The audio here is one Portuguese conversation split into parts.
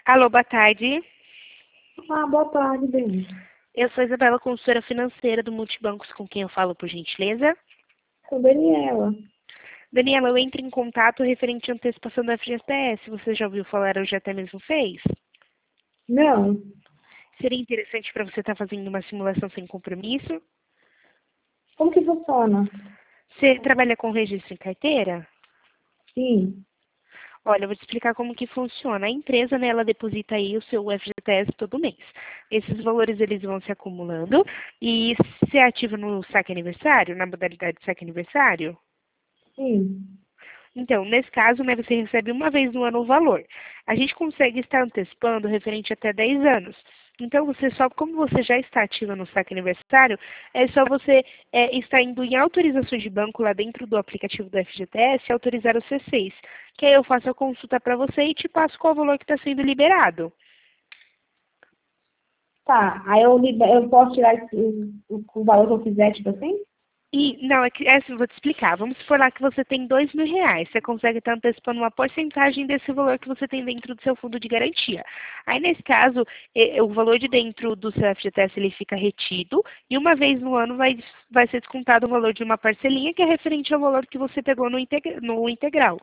Alô, boa tarde. Ah, boa tarde, bem. Eu sou Isabela, consultora financeira do Multibancos, com quem eu falo, por gentileza. Sou Daniela. Daniela, eu entro em contato referente à antecipação do FGTS. Você já ouviu falar ou já até mesmo fez? Não. Seria interessante para você estar fazendo uma simulação sem compromisso? Como que funciona? Você trabalha com registro em carteira? Sim. Olha, eu vou te explicar como que funciona. A empresa, né, ela deposita aí o seu FGTS todo mês. Esses valores, eles vão se acumulando e se ativa no saque aniversário, na modalidade saque aniversário. Sim. Então, nesse caso, né, você recebe uma vez no ano o valor. A gente consegue estar antecipando referente até 10 anos. Então, como você já está ativa no saque aniversário, é só você estar indo em autorizações de banco lá dentro do aplicativo do FGTS e autorizar o C6. Que aí eu faço a consulta para você e te passo qual o valor que está sendo liberado. Tá. Aí eu posso tirar o valor que eu quiser, tipo assim? E, não, eu vou te explicar. Vamos supor lá que você tem R$ 2.000. Você consegue estar antecipando uma porcentagem desse valor que você tem dentro do seu fundo de garantia. Aí, nesse caso, o valor de dentro do seu FGTS ele fica retido e uma vez no ano vai ser descontado o valor de uma parcelinha que é referente ao valor que você pegou no integral.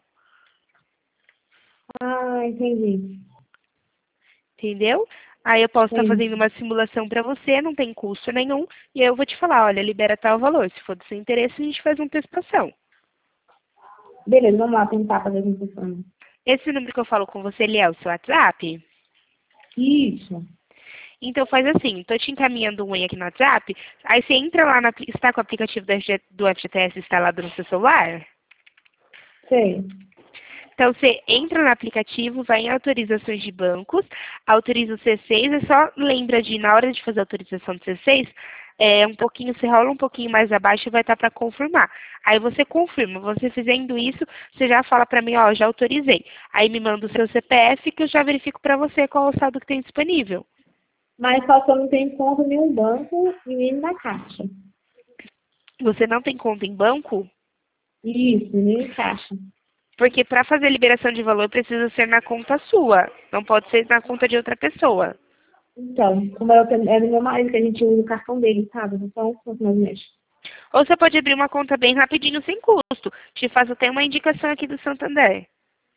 Ah, entendi. Entendeu? Aí eu posso estar fazendo Entendi. uma simulação para você, não tem custo nenhum, e aí eu vou te falar, olha, libera tal valor. Se for do seu interesse, a gente faz uma antecipação. Beleza, vamos lá tentar fazer como funciona. Esse número que eu falo com você, ele é o seu WhatsApp? Isso. Então faz assim, estou te encaminhando um aqui no WhatsApp, aí você entra lá, está com o aplicativo do FGTS instalado no seu celular? Sei. Então você entra no aplicativo, vai em autorizações de bancos, autoriza o C6, é só lembra de, na hora de fazer a autorização do C6, você rola um pouquinho mais abaixo e vai estar para confirmar. Aí você confirma, você fazendo isso, você já fala para mim, ó, já autorizei. Aí me manda o seu CPF que eu já verifico para você qual é o saldo que tem disponível. Mas só que eu não tenho conta em nenhum banco e nem na Caixa. Você não tem conta em banco? Isso, nem em Caixa. Porque para fazer liberação de valor precisa ser na conta sua, não pode ser na conta de outra pessoa. Então, como é do meu marido que a gente usa o cartão dele, sabe? Então, quanto nós mexe. Ou você pode abrir uma conta bem rapidinho, sem custo. Te faço até uma indicação aqui do Santander.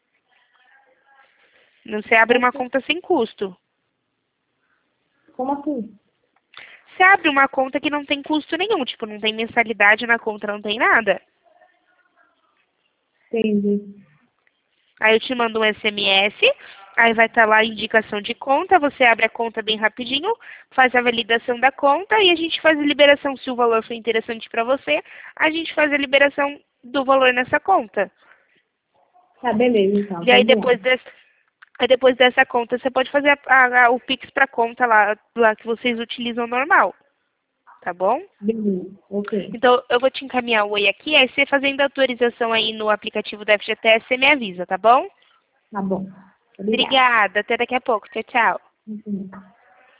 Você abre uma conta sem custo. Como assim? Você abre uma conta que não tem custo nenhum, tipo, não tem mensalidade na conta, não tem nada. Entendi. Aí eu te mando um SMS, aí vai estar lá a indicação de conta, você abre a conta bem rapidinho, faz a validação da conta e a gente faz a liberação. Se o valor for interessante para você, a gente faz a liberação do valor nessa conta. Tá, beleza, então. E aí Vamos lá. depois dessa conta, você pode fazer o Pix para a conta lá que vocês utilizam normal, tá bom? Beleza. Ok. Então, eu vou te encaminhar o Oi aqui, aí você fazendo a autorização aí no aplicativo da FGTS, você me avisa, tá bom? Tá bom. Obrigada. Obrigada, até daqui a pouco. Tchau, tchau. Uhum.